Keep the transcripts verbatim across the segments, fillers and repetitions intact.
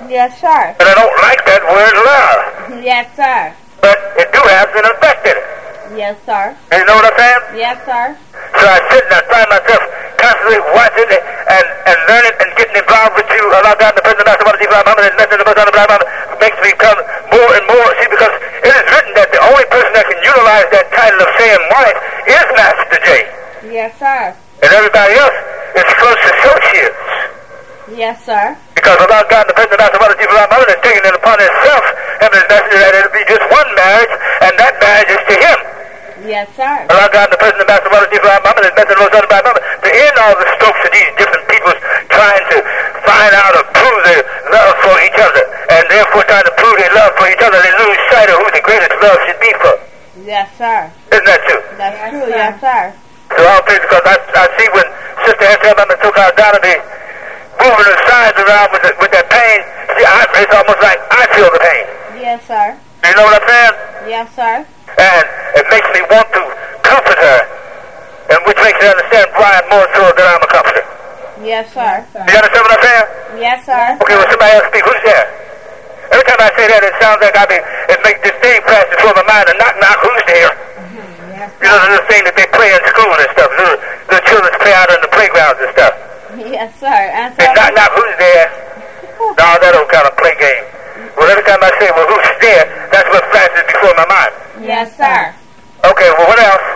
Yes, sir. And I don't like that word love. Yes, sir. But it do have an effect in it. Yes, sir. You know what I'm saying? Yes, sir. So I sit and I find myself constantly watching it and, and learning and getting involved with you. Allah God, the President of the Black Mama, and the Messenger of the Black Mama makes me become more and more. See, because it is written that the only person that can utilize that title of saying wife is Master J. Yes, sir. And everybody else is close associates. Yes, sir. Because Allah God, the President of the Black Mama, is taking it upon himself, and his messenger, that it'll be just one marriage, and that marriage is to him. Yes, sir. Allah God, the President of the Black Mama, and his messenger of the Black Mama, to end all the strokes of these different people trying to find out or prove their love for each other, and therefore trying to prove their love for each other, they lose sight of who the greatest love should be for. Yes, sir. Isn't that true? That's Yes, true. sir. Yes, sir. So all things, because I, I see when Sister Hester took our daughter, they moving her sides around with, the, with that pain. See, I, it's almost like I feel the pain. Yes, sir. You know what I'm saying? Yes, sir. And it makes me want to comfort her, and which makes me understand why more so that I'm a comforter. Yes, sir. You understand what I'm saying? Yes, sir. Okay, well, somebody else speak. Who's there? Every time I say that, it sounds like I be, it makes this thing flash before my mind, and knock, knock, who's there? Yes, You know, the little thing that they play in school and stuff. Little, little children play out on the playgrounds and stuff. Yes, sir. Answer. And knock, knock, who's there? No, that old kind of play game. Well, every time I say, well, who's there, that's what flashes before my mind. Yes, sir. Okay, well, what else?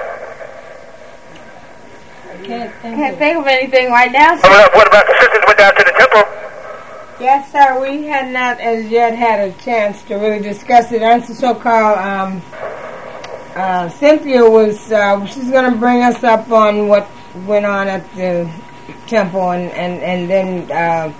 I can't think Can't of think of anything right now, Oh, sir. What what about the sisters who went down to the temple? Yes, sir. We had not as yet had a chance to really discuss it. Auntie so-called um, uh, Cynthia was, uh, she's going to bring us up on what went on at the temple, and, and, and then uh,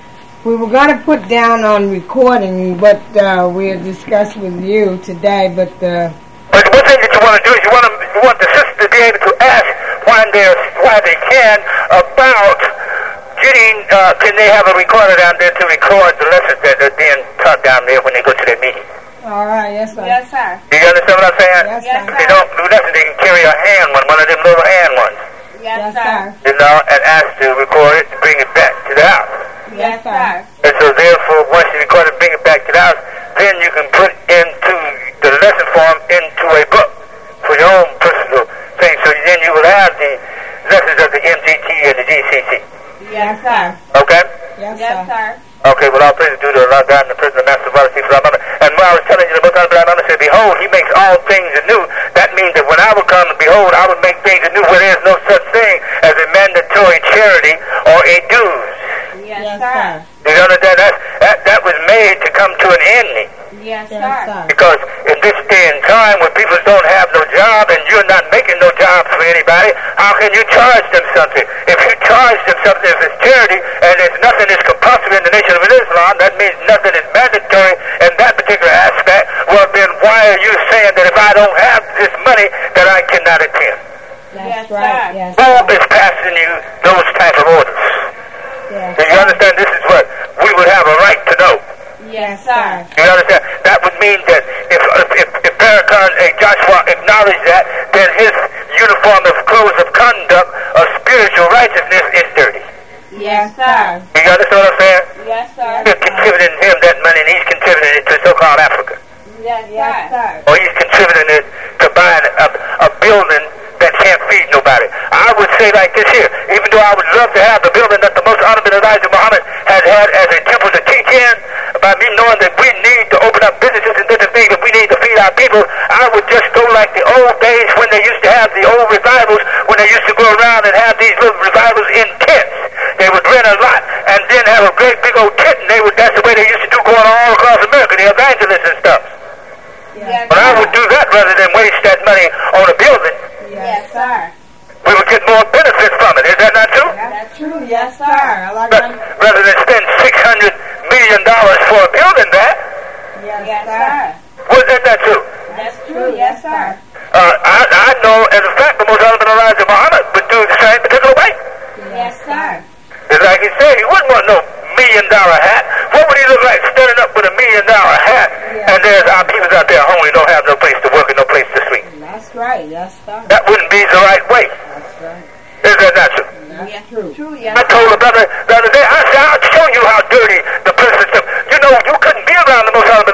we were going to put down on recording what uh, we had discussed with you today, but uh, But one thing that you want to do is you want to, you want the sisters to be able to ask why they why they can about getting. Uh, can they have a recorder down there to record the lessons that are being taught down there when they go to their meeting? all right, yes, sir. Yes, sir. Do you understand what I'm saying? Yes, Yes, sir. If they don't do nothing, they can carry a hand one, one of them little hand ones, Yes, Yes, sir. sir. you know, and ask to record it and bring it back to the house. Yes, sir. And so therefore, once you record it and bring it back to the house, then you can put into the lesson form into a book for your own personal thing. So then you will have the lessons of the M G T and the G C C. Yes, sir. Okay? Yes, Yes, sir. sir. Okay, well, all praise due to Allah God and the President of the Master Father, for our mother. And when I was telling you the book of the Mama said, behold, he makes all things anew. That means that when I would come, behold, I would make things anew where there is no such thing as a mandatory charity or a dues. Yes, Yes, sir. sir. You understand? That, that, that was made to come to an ending. Yes, Yes, sir. sir. Because in this day and time when people don't have no job and you're not making no job for anybody, how can you charge them something? If you charge them something, if it's charity and there's nothing that's compulsory in the nation of Islam, that means nothing is mandatory in that particular aspect. Well, then why are you saying that if I don't have this money that I cannot attend? That's Yes, right. sir. Yes, Bob sir. is passing you those type of orders. Yes, Do you understand? This is what we would have a right to know. Yes, sir. You understand? That would mean that if if, if Farrakhan and Joshua acknowledge that, then his uniform of clothes of conduct of spiritual righteousness is dirty. Yes, sir. You understand what I'm saying? Yes, sir. You're contributing him that money, and he's contributing it to so-called Africa. Yes, yes, sir. sir. Or he's contributing it to buying a, a building that can't feed nobody. I would say like this here, even though I would love to have the building that the most honorable Elijah Muhammad has had as a temple to teach in, by me knowing that we need to open up businesses and different things, that we need to feed our people, I would just go like the old days when they used to have the old revivals, when they used to go around and have these little revivals in tents. They would rent a lot and then have a great big old tent, and they would, that's the way they used to do going all across America, the evangelists and stuff. Yes, But I would do that rather than waste that money on a building. Yes, sir. We would get more benefits from it. Is that not true? That's true. Yes, sir. I like Ra- that. Rather than spend six hundred million dollars for a building that. Yes, Yes, sir. sir. Was that not true? That's true. Yes, sir. Uh, I, I know, as a fact, the most honorable Elijah Muhammad would do the same particular way. Yes, sir. It's like he said, he wouldn't want no million dollar hat. What would he look like standing up with a million dollar hat? Yeah. And there's our people out there hungry, don't have no place to work and no place to sleep. That's right. Yes, sir. That wouldn't be the right way. That's right. Is that not true? That's Yes, true. true. Yes, I told a brother the other day, I said, I'll show you how dirty the prison system. You know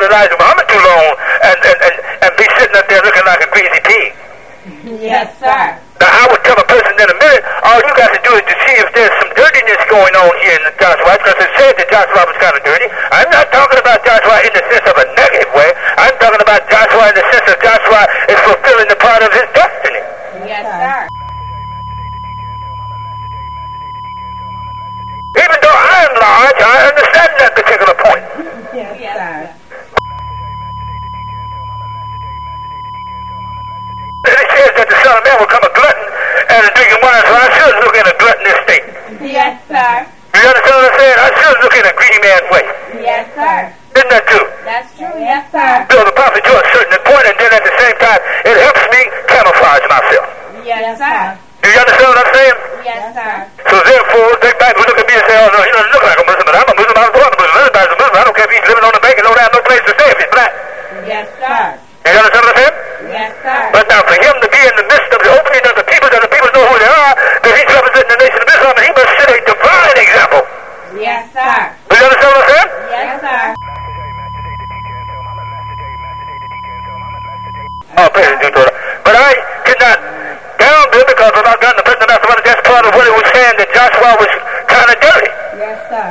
Elijah Muhammad too long and, and, and, and be sitting up there looking like a greasy pig. Yes, sir. Now, I would tell a person in a minute, all you got to do is to see if there's some dirtiness going on here in the Joshua, because it said that Joshua was kind of dirty. I'm not talking about Joshua in the sense of a negative way. I'm talking about Joshua in the sense of Joshua is fulfilling the part of his destiny. Yes, sir. Even though I am large, I understand that particular point. Yes, Yes, sir. sir. And it says that the Son of Man will come a glutton and a drinking wine, so I should look in a gluttonous state. Yes, sir. You understand what I'm saying? I should look in a greedy man's way. Yes, sir. Isn't that true? That's true. Yes, sir. Build the prophet to a certain point, and then at the same time, it helps me camouflage myself. Yes, sir. Do you understand what I'm saying? Yes, sir. So therefore, they back will look at me and say, oh no, he doesn't look like a Muslim, but I'm a Muslim, I was born a Muslim, everybody's a Muslim. I don't care if he's living on the bank and don't have no place to stay if he's black. Yes, sir. You understand what I'm saying? Yes, sir. But now for him to be in the midst of the opening of the people, that the people know who they are, that he's representing the nation of Islam, and he must set a divine example. Yes, sir. Do you understand what I'm saying? Yes, sir. Oh, praise the Lord. But I could not down there because without God, the person that's that's part of what it was saying that Joshua was kind of dirty. Yes, sir.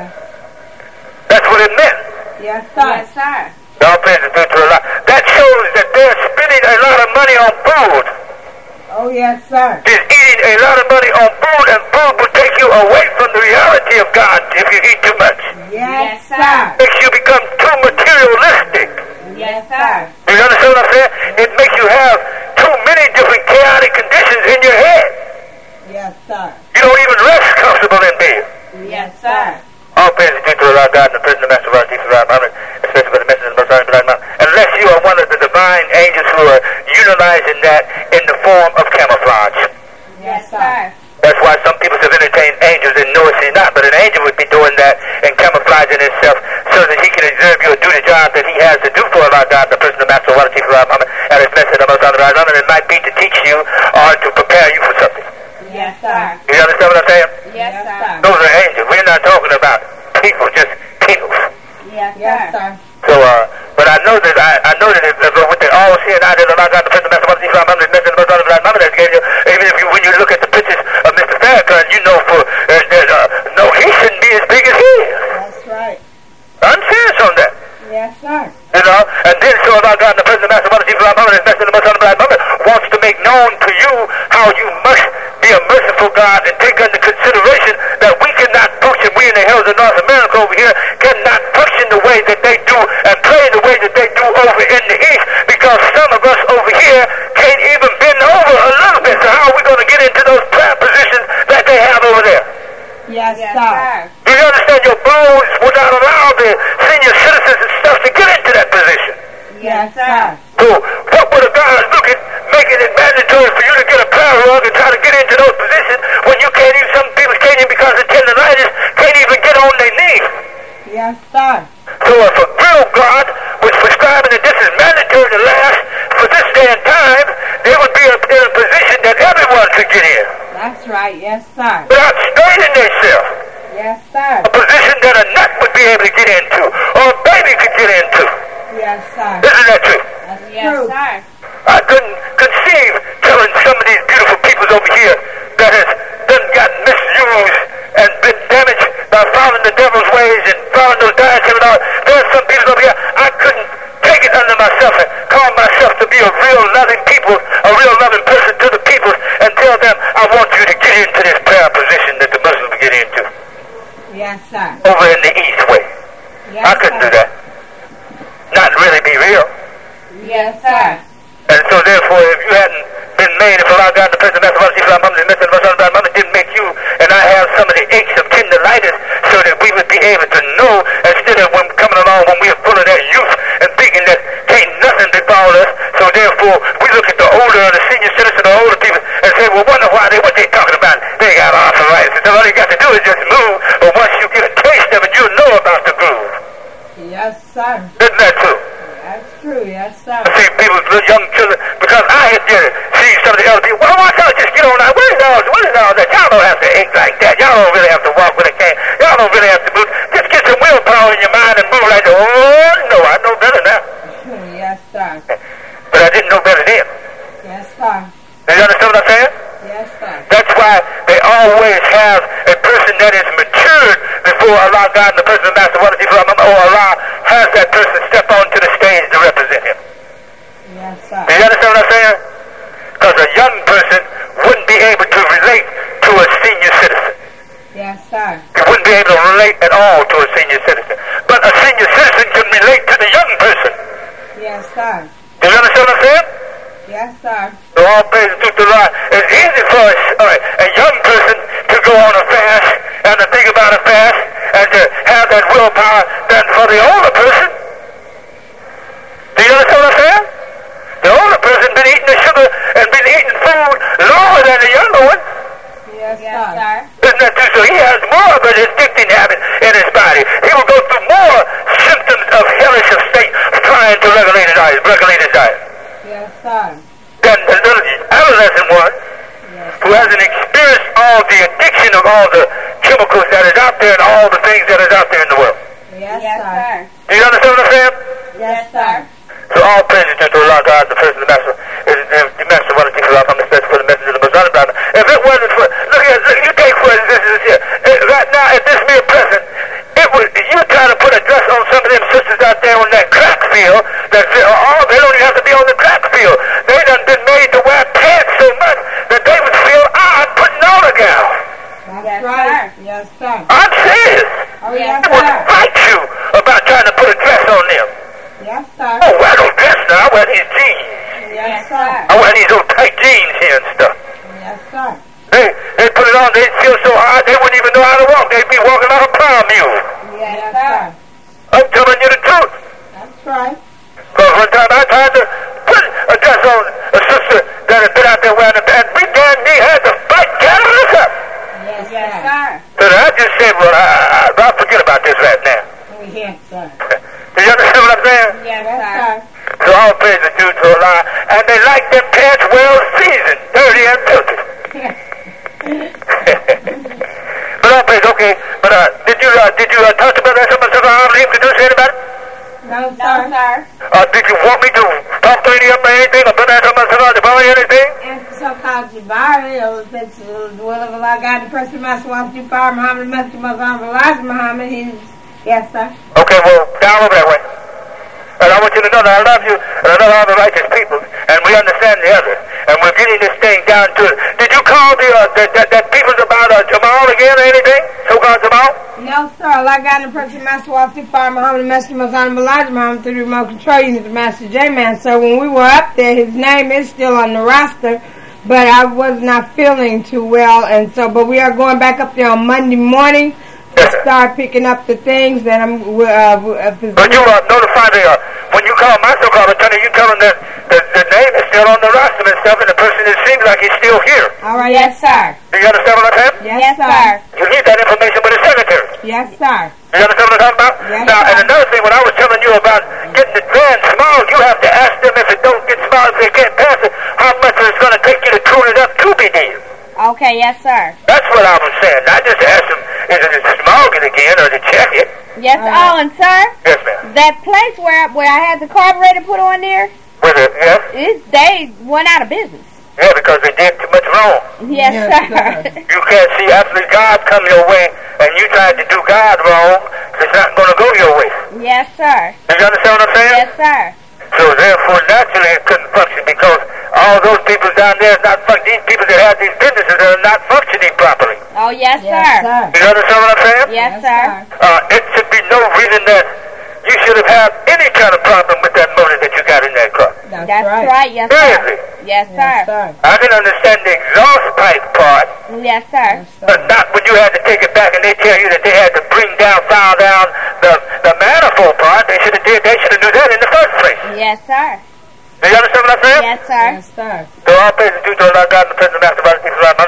That's what it meant. Yes, sir. Yes, sir. All praise the Lord. That shows that they're spending a lot of money on food. Oh, yes, sir. Is eating a lot of money on food, and food will take you away from the reality of God if you eat too much. Yes, Yes, sir. sir. Makes you become too materialistic. Yes, sir. Do you understand what I'm saying? It makes you have too many different chaotic conditions in your head. Yes, sir. You don't even rest comfortable in bed. Yes, sir. All praise be to our God and the prison of Master of our Jesus, our Muhammad, especially for the message of the Most High, unless you are one of the divine angels who are utilizing that in the form of camouflage. Yes, sir. That's why some people have entertained angels and know it's not, but an angel would be doing that and camouflaging himself so that he can observe you and do the job that he has to do for our God, the person of Master of our Jesus, our Muhammad, and his message of the Most High, and it might be to teach you or to prepare you for something. Yes, sir. You understand what I'm saying? Yes, sir. Those are angels. We're not talking about people, just people. Yes, Yes, sir. sir. So, uh, but I know that I, I know that if, if, what they all see and I did about God, the Prince of Master Mother, Islam, the message of the Most High, that gave you, even if you, when you look at the pictures of Mister Farrakhan, you know for, uh, that, uh, no, he shouldn't be as big as he is. That's right. I'm serious on that. Yes, sir. You know, and then so about God, the Prince of Master Mother, Islam, his message of the Most High, wants to make known to you how you must be a merciful God and take into consideration that we cannot function, we in the hills of North America over here, cannot function the way that they do and play the way that they do over in the East, because some of us over here can't even bend over a little bit. So how are we going to get into those prayer positions that they have over there? Yes, Yes, sir. sir. Do you understand? Your bones will not allow the senior citizens and stuff to get into that position. Yes, sir. So what would a God look at making it mandatory for you to get a prayer rug and try to get into those positions when you can't even, some people can't even because of tendonitis, can't even get on their knees? Yes, sir. So if a real God was prescribing that this is mandatory to last for this day and time, they would be in a position that everyone could get in That's right. Yes, sir. without straining themselves. Yes, sir. A position that a nut would be able to get into or a baby could get into. Yes, sir. Isn't that true? That's Yes, true. sir. I couldn't conceive telling some of these beautiful people over here that has done got misused and been damaged by following the devil's ways and following those diets and all. There's some people over here, I couldn't take it under myself and call myself to be a real loving people, a real loving person to the people and tell them, I want you to get into this prayer position that the Muslims get into. Yes, sir. Over in the East way. Yes, I couldn't sir. do that. Not really be real. Yes, sir. And so therefore, if you hadn't been made, if Allah God, the Prince of Master Mother, Islam, the Message of the Most High, Mother didn't make you, and I have some of the aches of tendonitis, so that we would be able to know, instead of when coming along when we are full of that youth and thinking that can't nothing befall us. So therefore, we look at the older, the senior citizen, the older people, and say, well, wonder why they, what they talking about? They got arthritis. So all you got to do is just move, but once you get a taste of it, you'll know about the groove. Yes, sir. Isn't that true? That's true. Yes, sir. I see people, little young children, because I had to see some of the elder people, well, why don't y'all just get on out? What is all, what is all that? Y'all don't have to act like that. Y'all don't really have to walk with a cane. Y'all don't really have to move. Just get some willpower in your mind and move like that. Oh, no, I know better now. But I didn't know better then. Yes, sir. Do you understand what I'm saying? Yes, sir. That's why they always have a person that is matured before Allah God and the person of Master Water from him, or Allah has that person step onto the stage to represent him. Yes, sir. Do you understand what I'm saying? Because a young person wouldn't be able to relate to a senior citizen. Yes, sir. He wouldn't be able to relate at all to a senior citizen. But a senior citizen can relate to the young person. Yes, sir. Do you understand what I'm saying? Yes, sir. So all praise to the Lord. It's easy for a, a young person to go on a fast and to think about a fast and to have that willpower than for the older person. Do you understand what I'm saying? The older person been eating the sugar and been eating food longer than the younger one. Yes, Yes, sir. sir. Isn't that true? So he has more of an addicting habit in his body. He will go through more symptoms of hellish of state trying to regulate his diet, regulate his diet. Yes, sir. Than the little adolescent one Yes, who hasn't experienced all the addiction of all the chemicals that is out there and all the things that is out there in the world. Yes, Yes, sir. sir. Do you understand what I'm saying? Yes, sir. So all praises to Allah God, the person, the master, is the, the master one of the people I'm the best for the message of the Most Honored. If it wasn't for, look here, look, you take for this, this, here. Eh, right now, if this mere present, it was, you trying to put a dress on some of them sisters out there on that crack field, that all, they don't even have to be on the crack field. They done been made to wear pants so much that they would feel odd putting on a gown. That's Yes, right. sir. Yes, sir. I'm serious. Oh, Yes, yes, They would sir. fight you about trying to put a dress on them. Yes, sir. Oh, I don't dress now, I wear these jeans. Yes, sir. I wear these old tight jeans here and stuff. Yes, sir. They they put it on, they'd feel so hard, they wouldn't even know how to walk. They'd be walking like a plow mule. Yes, Yes, sir. sir. I'm telling you the truth. That's right. Because one time I tried to put a dress on a sister that had been out there wearing a pants. We damn near had to fight, gather us up. Yes, Yes, sir. sir. So I just said, well, I, I, I'll forget about this right now. Yes, sir. Do you understand what I'm saying? Yes, Yes, sir. sir. So all praise is due to Allah. And they like them pants well seasoned, dirty and filthy. But all praise, okay. But uh, did you uh, did you uh, talk about that? Someone said I'm leaving to do say about it? No, No, sir. sir. Uh, did you want me to talk to any of them or anything? Or put that someone said about the anything? And so-called Jabari, or if it's the will of Allah, God, the person, Master Wafi, Fire, Muhammad, Master Muslim, Elijah Muhammad, he's, yes, sir. Okay, well, down over that way. And I want you to know that I love you, and I love all the righteous people, and we understand the other, and we're getting this thing down to it. Did you call the, uh, the, that, that people's about uh, Jamal again or anything? So-called Jamal? No, sir. Allah, God, the person, Master Wafi, Fire, Muhammad, Master Muslim, Elijah Muhammad, through the remote control unit, the Master J-Man. So when we were up there, his name is still on the roster, but I was not feeling too well, and so, but we are going back up there on Monday morning to start picking up the things that I'm, uh, uh, But you uh, notify the, uh, when you call my so-called attorney, you tell him that the, the name is still on the roster and stuff, and the person, it seems like he's still here. all right, Yes, sir. Do you understand what I'm saying? yes, Yes, sir. sir. You need that information with the secretary. Yes, sir. Do you understand what I'm talking about? Yes, now, sir. and another thing, when I was telling you about getting the van small, you have to ask them if it don't get small, if they can't pass it, how much it's going to take you to tune it up to be needed. Okay, yes, sir. That's what I was saying. I just asked them, is it small again or to check it? Yes, Uh, oh, and sir, Yes, ma'am. that place where where I had the carburetor put on there, Was it? Yes? it, they went out of business. Yeah, because they did too much wrong. Yes, Yes, sir. sir. You can't see after God come your way and you tried to do God wrong, it's not going to go your way. Yes, sir. Do you understand what I'm saying? Yes, sir. So therefore, naturally, it couldn't function because all those people down there are not functioning. These people that have these businesses are not functioning properly. Oh, yes, Yes, sir. sir. Do you understand what I'm saying? Yes, sir. Uh, it should be no reason that you should have had any kind of problem with that motor that you got in that car. That's, That's right. right. Yes, sir. Seriously. Yes, Yes, sir. sir. I can understand the exhaust pipe part, Yes, sir. Yes, sir. but not when you had to take it back and they tell you that they had to bring down, file down the, the manifold part. They should have did. They should have knew that in the first place. Yes, sir. Do you understand what I'm saying? Yes, sir. Yes, sir. So all praise is due to Allah God and the President of the Master of the